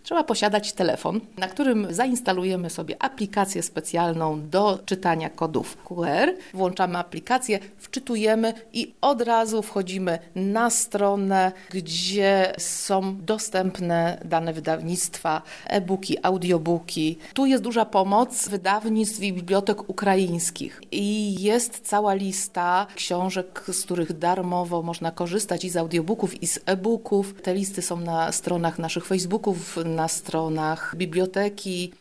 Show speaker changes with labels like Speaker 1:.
Speaker 1: trzeba posiadać telefon, na którym zainstalujemy sobie aplikację specjalną do czytania kodów QR. Włączamy aplikację, wczytujemy i od razu wchodzimy na stronę, gdzie są dostępne dane wydawnictwa, e-booki, audiobooki. Tu jest duża pomoc wydawnictw i bibliotek ukraińskich i jest cała lista książek, z których darmowo można korzystać i z audiobooków, i z e-booków. Te listy są na stronach naszych Facebooków, na stronach biblioteki.